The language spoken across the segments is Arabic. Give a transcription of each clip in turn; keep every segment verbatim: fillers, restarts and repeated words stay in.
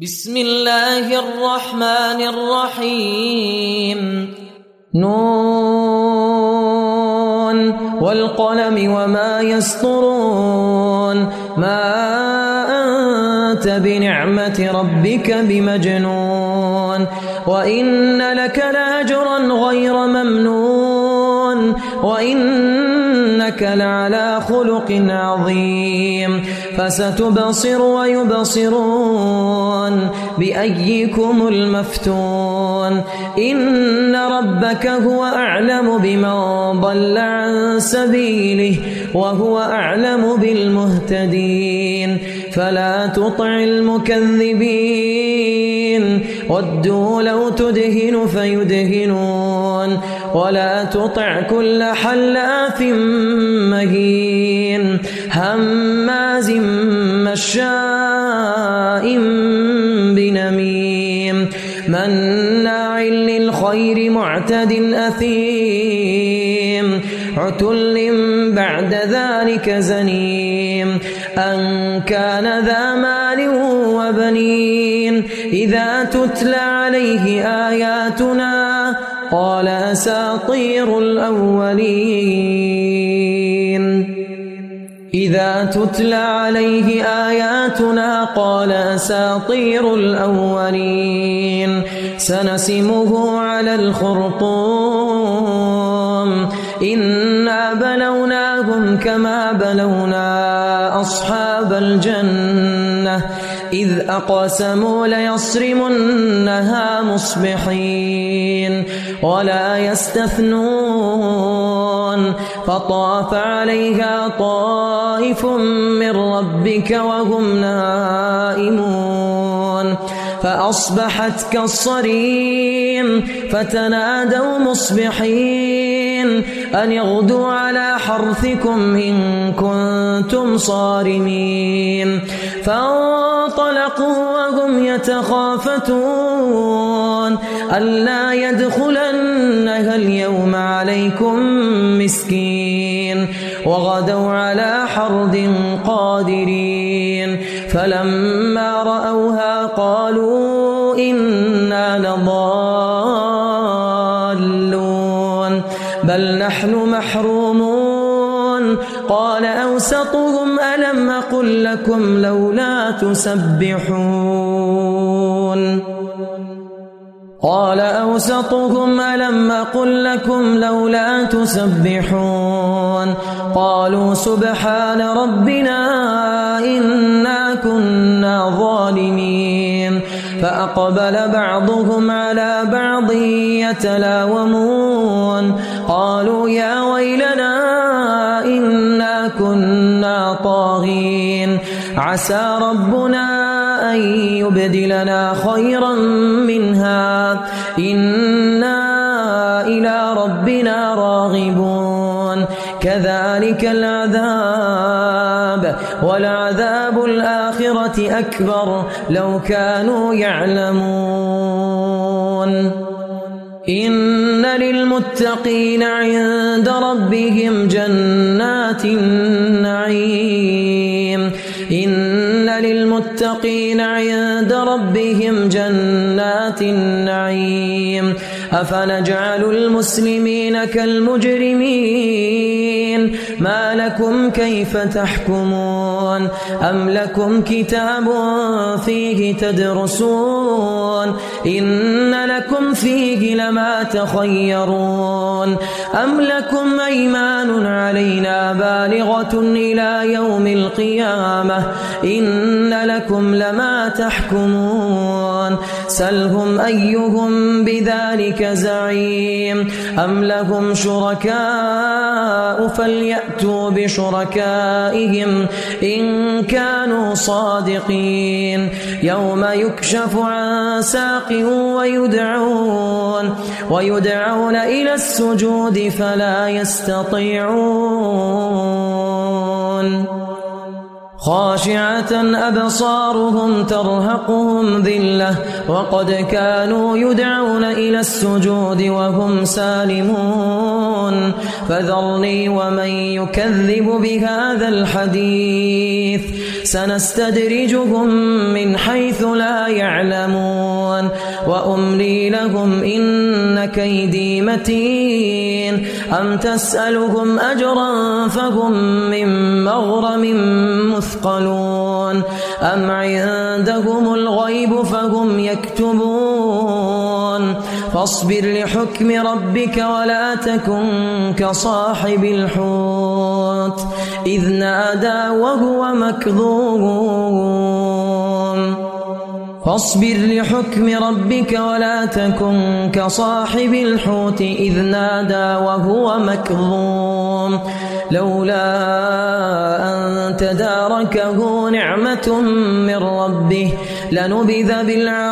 بسم الله الرحمن الرحيم نون والقلم وما يسطرون ما أنت بنعمة ربك بمجنون وإن لك لأجرا غير ممنون وإنك لعلى خلق عظيم فستبصر ويبصرون بأيكم المفتون إن ربك هو أعلم بمن ضل عن سبيله وهو أعلم بالمهتدين فلا تطع المكذبين ودوا لو تدهن فيدهنون ولا تطع كل حلاف مهين هماز مشاء بنميم مناع للخير معتد أثيم عتل بعد ذلك زنيم أن كان ذا مال وبنين إذا تتلى عليه آياتنا قال أساطير الأولين إذا تتلى عليه آياتنا قال أساطير الأولين سنسمه على الخرطوم إنا بلوناهم كما بلونا أصحاب الجنة إذ أقسموا ليصرمنها مصبحين ولا يستثنون فطاف عليها طائف من ربك وهم نائمون فأصبحت كالصريم فتنادوا مصبحين أن يغدوا على حرثكم إن كنتم صارمين فانطلقوا وهم يتخافتون ألا يدخلنها اليوم عليكم مسكين وغدوا على حرد قادرين فلما رأوها قالوا إنا لضالون بل نحن محرومون قال أوسطهم ألم أقل لكم لولا تسبحون قال أوسطهم ألم أقل لكم لولا تسبحون قالوا سبحان ربنا إنا كنا ظالمين فأقبل بعضهم على بعض يتلاومون قالوا يا ويلنا إنا كنا طاغين عسى ربنا أن يبدلنا خيرا منها إنا إلى ربنا راغبون كذلك العذاب ولعذاب الآخرة أكبر لو كانوا يعلمون إن للمتقين عند ربهم جنات النعيم إن للمتقين عند ربهم جنات النعيم أفنجعل المسلمين كالمجرمين ما لكم كيف تحكمون أم لكم كتاب فيه تدرسون إن لكم فيه لما تخيرون أم لكم أيمان علينا بالغة إلى يوم القيامة إن لكم لما تحكمون سلهم أيهم بذلك زعيم أم لهم شركاء فليأتوا بشركائهم إن كانوا صادقين يوم يكشف عن ساق ويدعون ويدعون إلى السجود فلا يستطيعون خاشعة أبصارهم ترهقهم ذلة وقد كانوا يدعون إلى السجود وهم سالمون فذرني ومن يكذب بهذا الحديث سنستدرجهم من حيث لا يعلمون وأملي لهم إن كيدي متين أم تسألهم أجرا فهم من مغرم مثقلون أم عندهم الغيب فهم يكتبون فاصبر لحكم ربك ولا تكن كصاحب الحوت إذ نادى وهو مكظوم فاصبر لحكم ربك ولا تكن كصاحب الحوت إذ نادى وهو مكظوم لولا أن تداركه نعمة من ربه لنبذ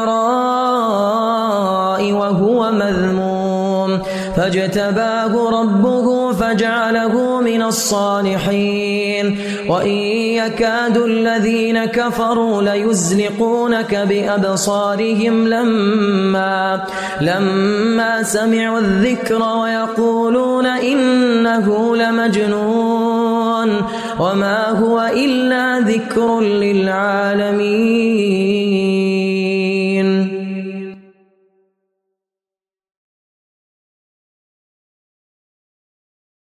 بالعراء وهو مذموم فاجتباه ربه فجعله من الصالحين وإن يكاد الذين كفروا ليزلقونك بأبصارهم لما, لما سمعوا الذكر ويقولون إنه لمجنون وما هو إلا ذكر للعالمين.